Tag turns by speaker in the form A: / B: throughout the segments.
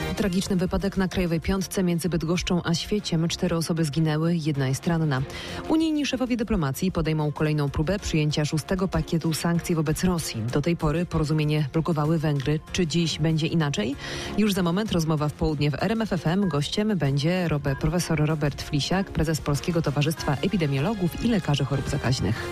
A: Tragiczny wypadek na Krajowej Piątce między Bydgoszczą a Świeciem. 4 osoby zginęły, 1 jest ranna. Unijni szefowie dyplomacji podejmą kolejną próbę przyjęcia 6. pakietu sankcji wobec Rosji. Do tej pory porozumienie blokowały Węgry. Czy dziś będzie inaczej? Już za moment rozmowa w południe w RMF FM. Gościem będzie profesor Robert Flisiak, prezes Polskiego Towarzystwa Epidemiologów i Lekarzy Chorób Zakaźnych.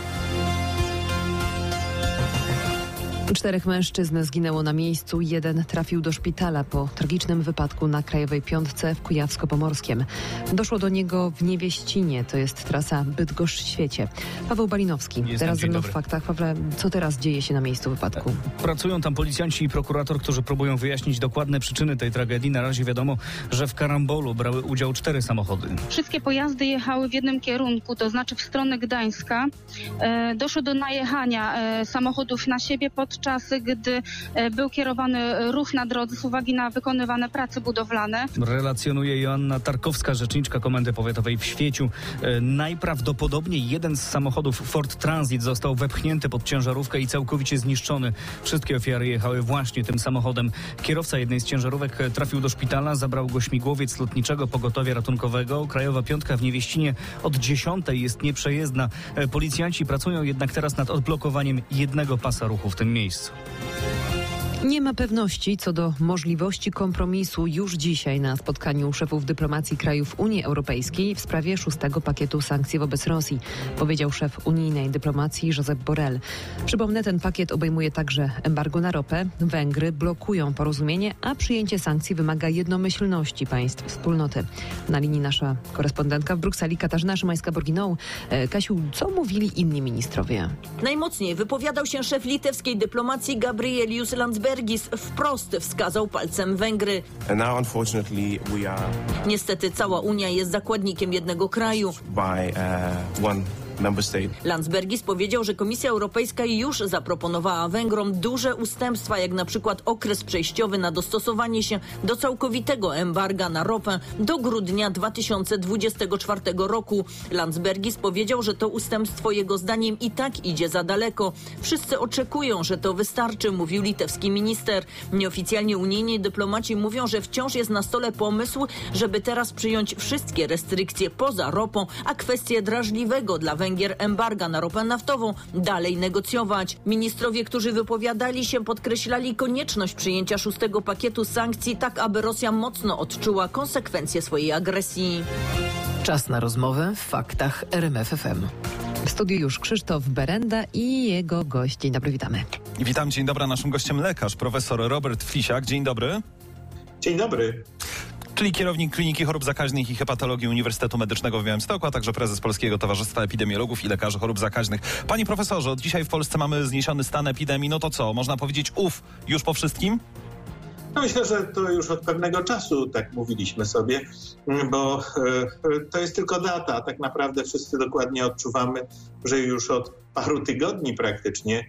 A: 4 mężczyzn zginęło na miejscu, 1 trafił do szpitala po tragicznym wypadku na Krajowej Piątce w Kujawsko-Pomorskiem. Doszło do niego w Niewieścinie, to jest trasa Bydgoszcz-Świecie. Paweł Balinowski, teraz ze mną w faktach. Paweł, co teraz dzieje się na miejscu wypadku?
B: Pracują tam policjanci i prokurator, którzy próbują wyjaśnić dokładne przyczyny tej tragedii. Na razie wiadomo, że w karambolu brały udział 4 samochody.
C: Wszystkie pojazdy jechały w jednym kierunku, to znaczy w stronę Gdańska. Doszło do najechania samochodów na siebie podczas gdy był kierowany ruch na drodze z uwagi na wykonywane prace budowlane.
B: Relacjonuje Joanna Tarkowska, rzeczniczka Komendy Powiatowej w Świeciu. Najprawdopodobniej jeden z samochodów Ford Transit został wepchnięty pod ciężarówkę i całkowicie zniszczony. Wszystkie ofiary jechały właśnie tym samochodem. Kierowca jednej z ciężarówek trafił do szpitala, zabrał go śmigłowiec Lotniczego Pogotowia Ratunkowego. Krajowa Piątka w Niewieścinie od 10 jest nieprzejezdna. Policjanci pracują jednak teraz nad odblokowaniem jednego pasa ruchu w tym miejscu.
A: Nie ma pewności co do możliwości kompromisu już dzisiaj na spotkaniu szefów dyplomacji krajów Unii Europejskiej w sprawie 6. pakietu sankcji wobec Rosji, powiedział szef unijnej dyplomacji Josep Borrell. Przypomnę, ten pakiet obejmuje także embargo na ropę. Węgry blokują porozumienie, a przyjęcie sankcji wymaga jednomyślności państw wspólnoty. Na linii nasza korespondentka w Brukseli Katarzyna Szymańska-Borginą. Kasiu, co mówili inni ministrowie?
D: Najmocniej wypowiadał się szef litewskiej dyplomacji Gabrielius Landsbergis. Wprost wskazał palcem Węgry. Niestety cała Unia jest zakładnikiem jednego kraju. Landsbergis powiedział, że Komisja Europejska już zaproponowała Węgrom duże ustępstwa, jak na przykład okres przejściowy na dostosowanie się do całkowitego embarga na ropę do grudnia 2024 roku. Landsbergis powiedział, że to ustępstwo jego zdaniem i tak idzie za daleko. Wszyscy oczekują, że to wystarczy, mówił litewski minister. Nieoficjalnie unijni dyplomaci mówią, że wciąż jest na stole pomysł, żeby teraz przyjąć wszystkie restrykcje poza ropą, a kwestie drażliwego dla Węgier embarga na ropę naftową dalej negocjować. Ministrowie, którzy wypowiadali się, podkreślali konieczność przyjęcia 6. pakietu sankcji, tak aby Rosja mocno odczuła konsekwencje swojej agresji.
A: Czas na rozmowę w faktach RMF FM. W studiu już Krzysztof Berenda i jego gość. Dzień dobry, witamy.
E: Witam, dzień dobry. Naszym gościem lekarz, profesor Robert Flisiak. Dzień dobry.
F: Dzień dobry.
E: Czyli kierownik Kliniki Chorób Zakaźnych i Hepatologii Uniwersytetu Medycznego w Białymstoku, a także prezes Polskiego Towarzystwa Epidemiologów i Lekarzy Chorób Zakaźnych. Panie profesorze, od dzisiaj w Polsce mamy zniesiony stan epidemii. No to co, można powiedzieć już po wszystkim?
F: No myślę, że to już od pewnego czasu tak mówiliśmy sobie, bo to jest tylko data. Tak naprawdę wszyscy dokładnie odczuwamy, że już od paru tygodni praktycznie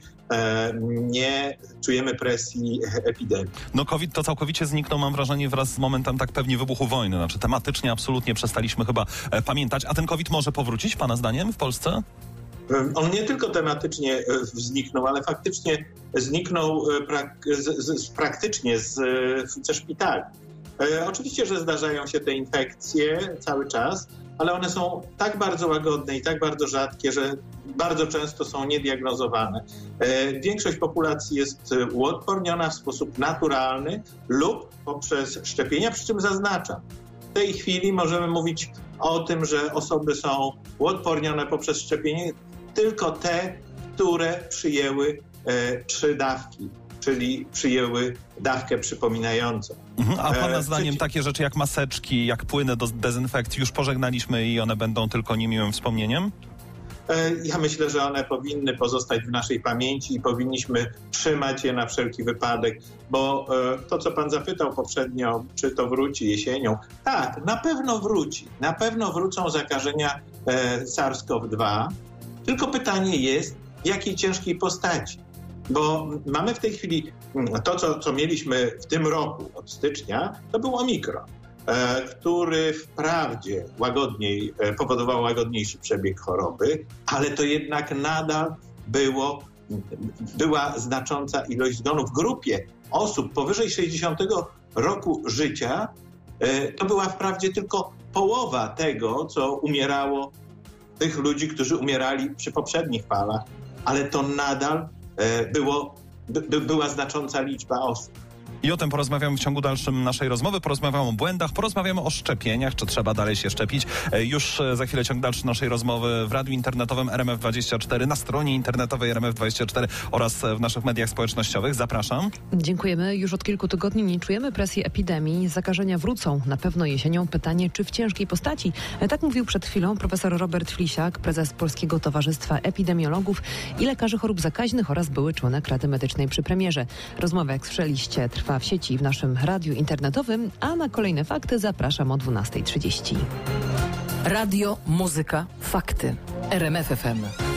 F: nie czujemy presji epidemii.
E: No COVID to całkowicie zniknął, mam wrażenie, wraz z momentem tak pewnie wybuchu wojny. Znaczy tematycznie absolutnie przestaliśmy chyba pamiętać. A ten COVID może powrócić, pana zdaniem, w Polsce?
F: On nie tylko tematycznie zniknął, ale faktycznie zniknął praktycznie ze szpitali. Oczywiście, że zdarzają się te infekcje cały czas, ale one są tak bardzo łagodne i tak bardzo rzadkie, że bardzo często są niediagnozowane. Większość populacji jest uodporniona w sposób naturalny lub poprzez szczepienia, przy czym zaznaczam, w tej chwili możemy mówić o tym, że osoby są uodpornione poprzez szczepienie tylko te, które przyjęły 3 dawki, czyli przyjęły dawkę przypominającą.
E: A pana zdaniem takie rzeczy jak maseczki, jak płyny do dezynfekcji już pożegnaliśmy i one będą tylko niemiłym wspomnieniem?
F: Ja myślę, że one powinny pozostać w naszej pamięci i powinniśmy trzymać je na wszelki wypadek, bo to, co pan zapytał poprzednio, czy to wróci jesienią, tak, na pewno wróci. Na pewno wrócą zakażenia SARS-CoV-2, tylko pytanie jest, w jakiej ciężkiej postaci. Bo mamy w tej chwili to, co mieliśmy w tym roku od stycznia, to był Omikron, który wprawdzie powodował łagodniejszy przebieg choroby, ale to jednak nadal była znacząca ilość zgonów w grupie osób powyżej 60 roku życia to była wprawdzie tylko połowa tego, co umierało tych ludzi, którzy umierali przy poprzednich falach, ale to nadal była znacząca liczba osób.
E: I o tym porozmawiamy w ciągu dalszym naszej rozmowy. Porozmawiamy o błędach, porozmawiamy o szczepieniach, czy trzeba dalej się szczepić. Już za chwilę ciąg dalszy naszej rozmowy w radiu internetowym RMF24, na stronie internetowej RMF24 oraz w naszych mediach społecznościowych. Zapraszam.
A: Dziękujemy. Już od kilku tygodni nie czujemy presji epidemii. Zakażenia wrócą na pewno jesienią. Pytanie, czy w ciężkiej postaci? Tak mówił przed chwilą profesor Robert Flisiak, prezes Polskiego Towarzystwa Epidemiologów i Lekarzy Chorób Zakaźnych oraz były członek Rady Medycznej przy premierze. Rozmowa, jak słyszeliście, trwa w sieci w naszym radiu internetowym, a na kolejne fakty zapraszam o 12:30.
G: Radio, muzyka, fakty. RMF FM.